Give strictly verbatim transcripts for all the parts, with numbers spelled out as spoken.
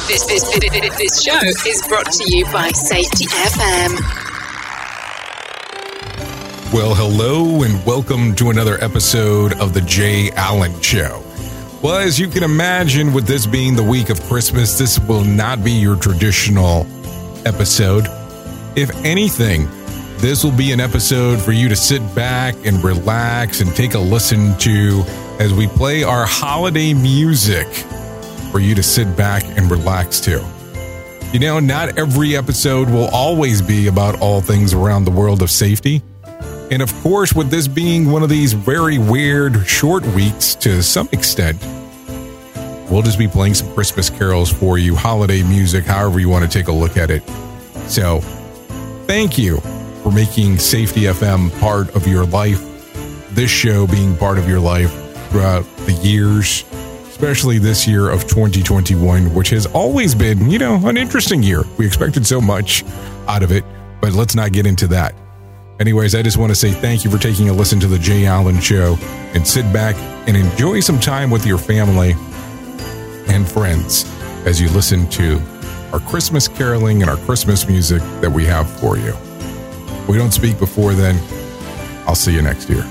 This, this, this, this show is brought to you by Safety F M. Well, hello and welcome to another episode of The Jay Allen Show. Well, as you can imagine, with this being the week of Christmas, this will not be your traditional episode. If anything, this will be an episode for you to sit back and relax and take a listen to as we play our holiday music for you to sit back and relax to. You know, not every episode will always be about all things around the world of safety. And of course, with this being one of these very weird short weeks to some extent, we'll just be playing some Christmas carols for you, holiday music, however you want to take a look at it. So, thank you for making Safety F M part of your life, this show being part of your life throughout the years, especially this year of twenty twenty-one, which has always been, you know, an interesting year. We expected so much out of it, but let's not get into that. Anyways, I just want to say thank you for taking a listen to The Jay Allen Show and sit back and enjoy some time with your family and friends as you listen to our Christmas caroling and our Christmas music that we have for you. If we don't speak before then, I'll see you next year.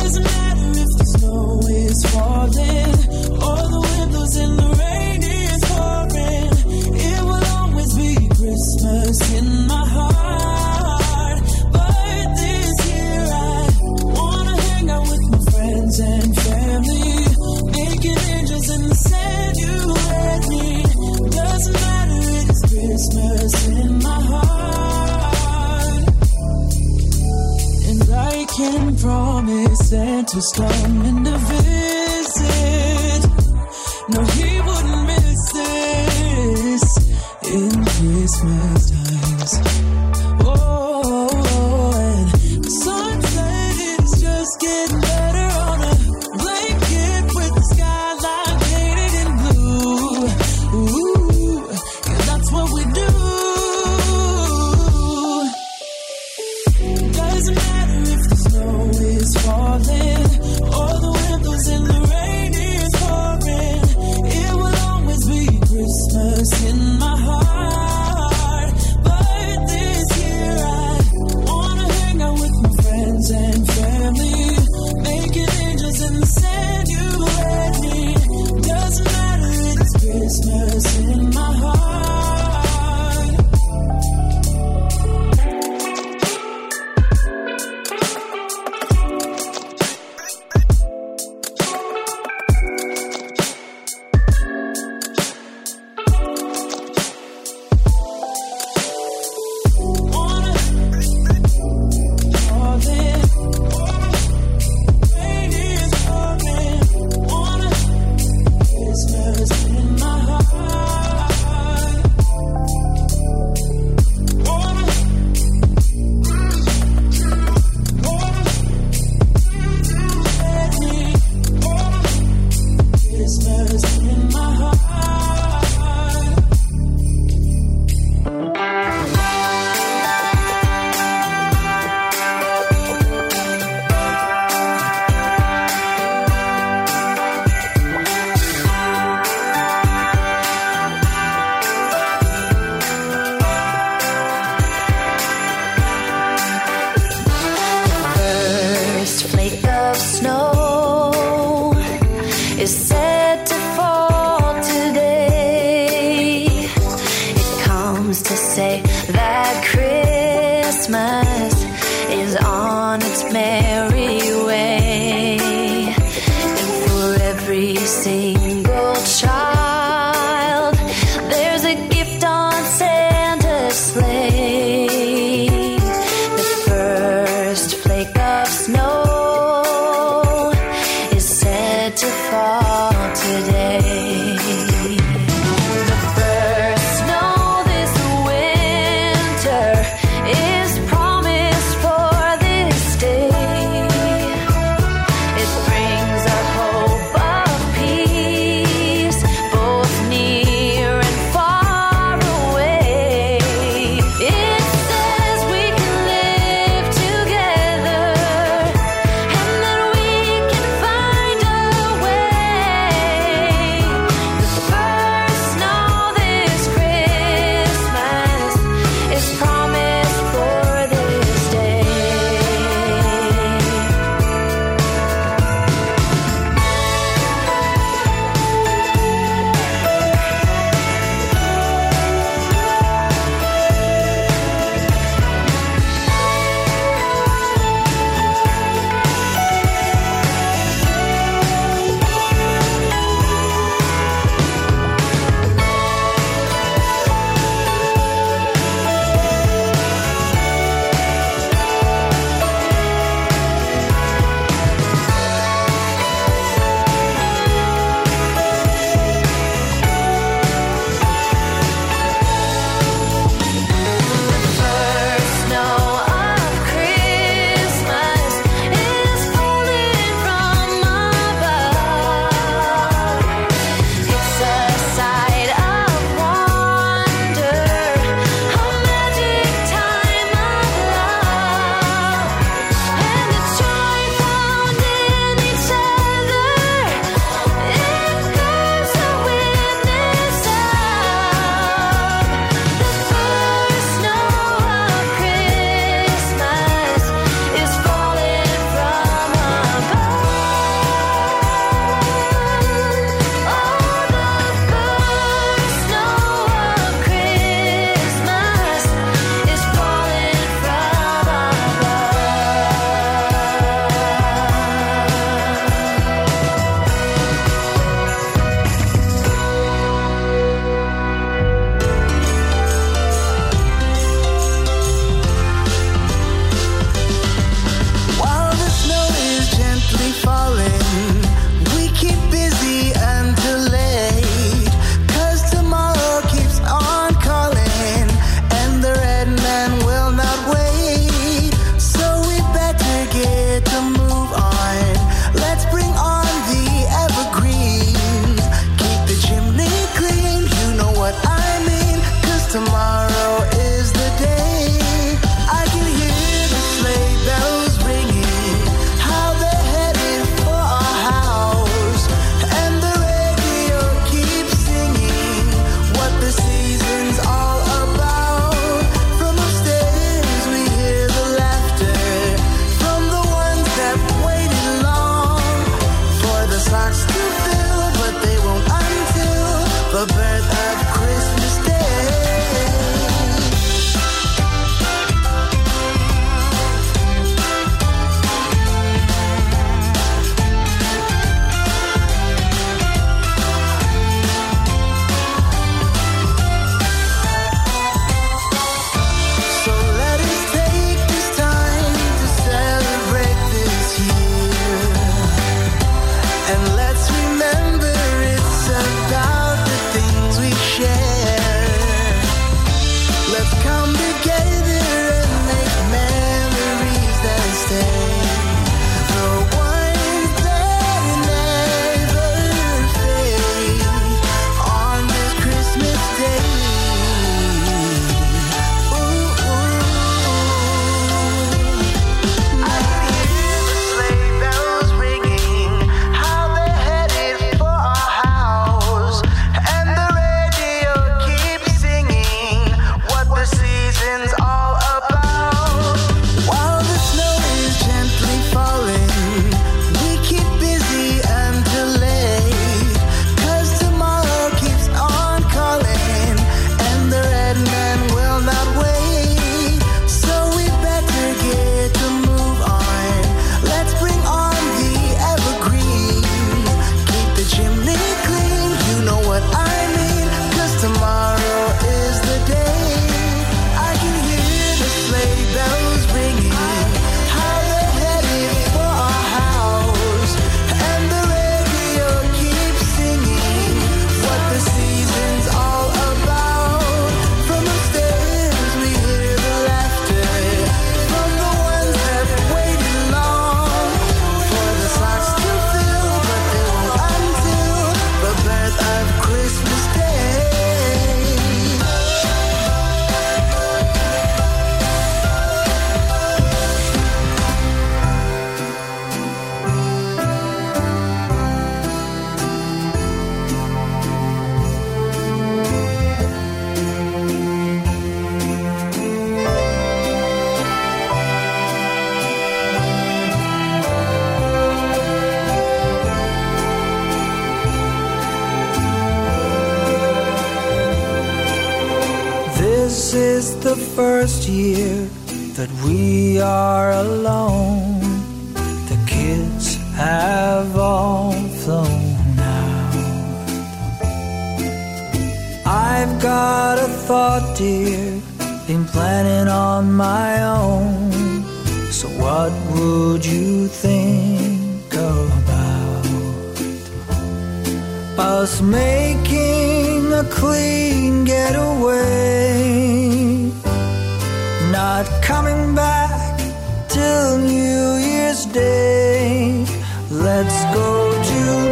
Doesn't matter if the snow is falling or the wind blows and the rain is pouring. It will always be Christmas in my heart. But this year I wanna hang out with my friends and family, making angels in the sand you let me. Doesn't matter, it's Christmas in my heart. And I can promise Santa's coming to visit. No, he wouldn't miss this in Christmas times. Oh, and the sunset is just getting better on a blanket with the skyline painted in blue. Ooh, and that's what we do. Doesn't matter if the snow is falling or the wind blows and the rain is pouring. It will always be Christmas in my heart. But this year I wanna hang out with my friends and family, making angels in the sand you let me. Doesn't matter, it's Christmas in my heart. This This is the first year that we are alone. The kids have all flown out. I've got a thought, dear, been planning on my own. So what would you think about us making a clean getaway, not coming back till New Year's Day? Let's go to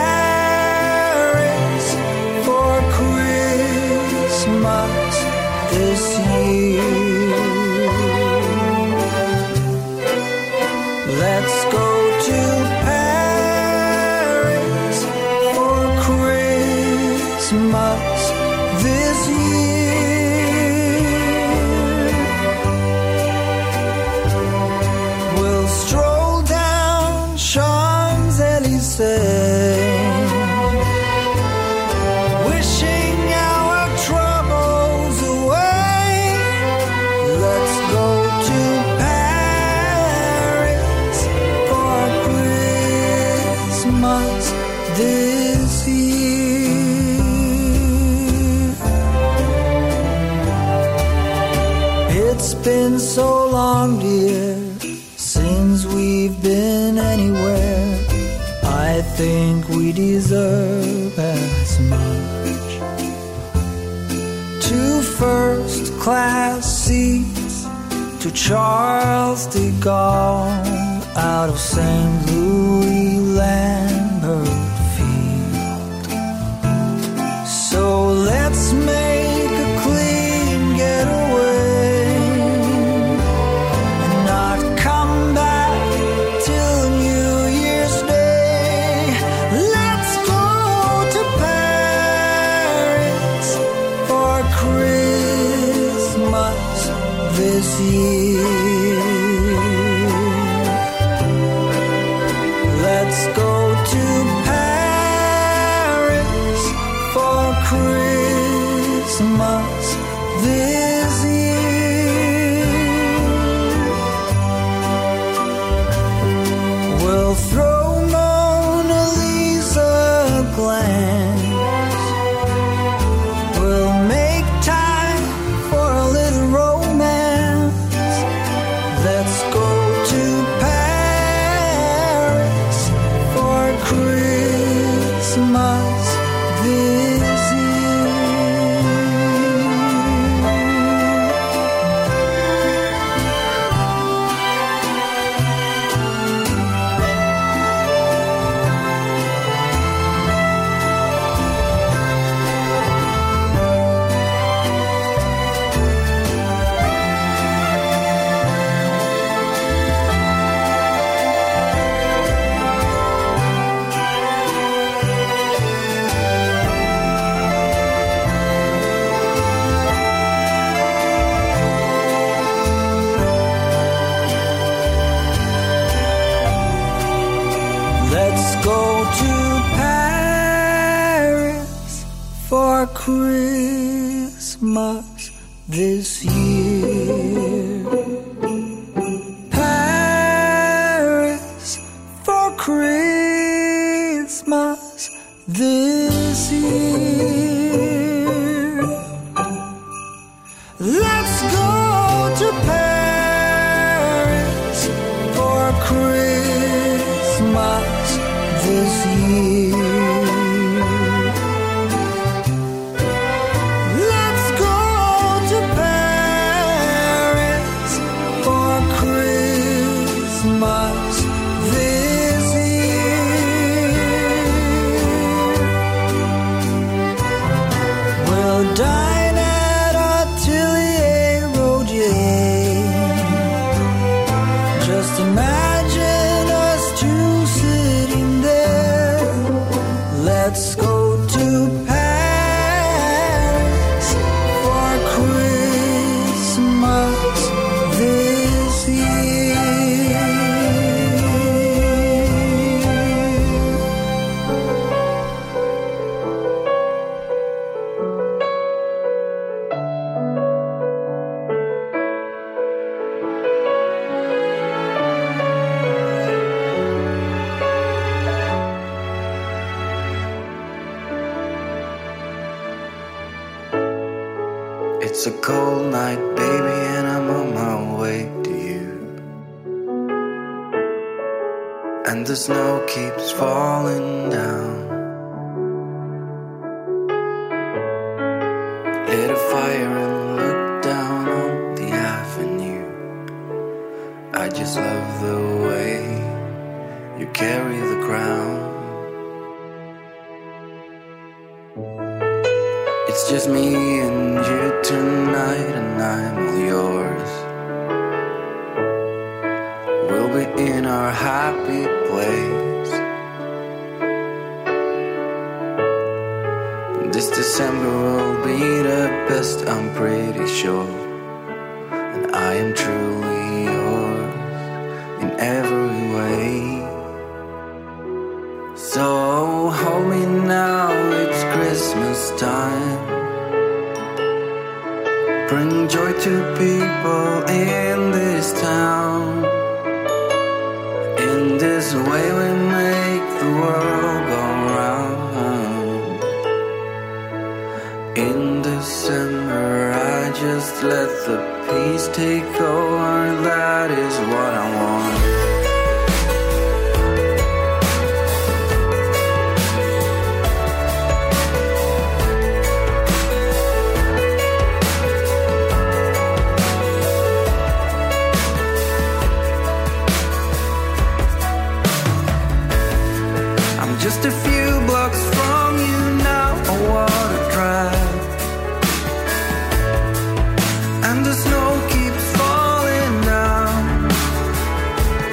Paris for Christmas this year. Let's go to Paris for Christmas this year. We'll stroll down Champs-Élysées, wishing our troubles away. Let's go to Paris for Christmas this year. It's been so long, dear, since we've been anywhere. I think we deserve as much. Two first class seats to Charles de Gaulle out of Saint Louis Lambert Field. So let's make a clean getaway and not come back till New Year's Day. Let's go to Paris for Christmas this year. Let's go to Paris for Christmas this year. We'll throw Mona Lisa a glance. We'll make time for a little romance. Let's go to Paris for Christmas this year. Let's go to Paris for Christmas this year. Paris for Christmas this year. Let's go to Paris for Christmas this year. Let's go to Paris for Christmas this year. We'll dine at Atelier Roger. Just imagine us two sitting there, It's a cold night, baby, and I'm on my way to you. And the snow keeps falling down. Lit a fire and looked down on the avenue. I just love the way you carry the crown. It's just me and you tonight, and I'm all yours. We'll be in our happy place. This December will be the best, I'm pretty sure. And I am truly yours in every way. So hold me now, it's Christmas time. Bring joy to people in this town. In this way we make the world go round. In December I just let the peace take over. That is what I want. Just a few blocks from you now, a water drive. And the snow keeps falling down.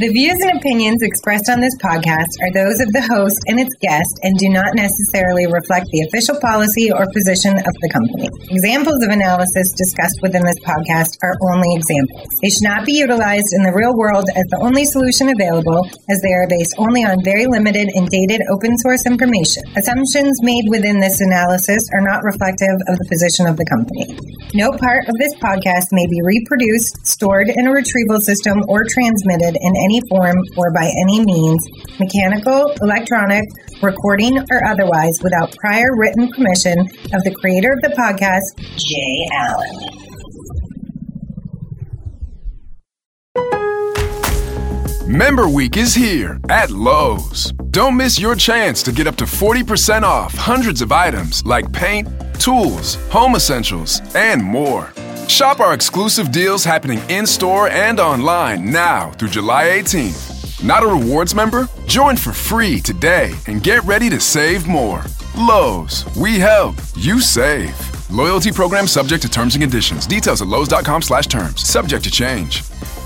The views and opinions expressed on this podcast are those of the host and its guest and do not necessarily reflect the official policy or position of the company. Examples of analysis discussed within this podcast are only examples. They should not be utilized in the real world as the only solution available, as they are based only on very limited and dated open source information. Assumptions made within this analysis are not reflective of the position of the company. No part of this podcast may be reproduced, stored in a retrieval system, or transmitted in any form or by any means, mechanical, electronic, recording, or otherwise, without prior written permission of the creator of the podcast, Jay Allen. Member Week is here at Lowe's. Don't miss your chance to get up to forty percent off hundreds of items like paint, tools, home essentials, and more. Shop our exclusive deals happening in-store and online now through July eighteenth. Not a rewards member? Join for free today and get ready to save more. Lowe's, we help, you save. Loyalty program subject to terms and conditions. Details at lowes dot com slash terms. Subject to change.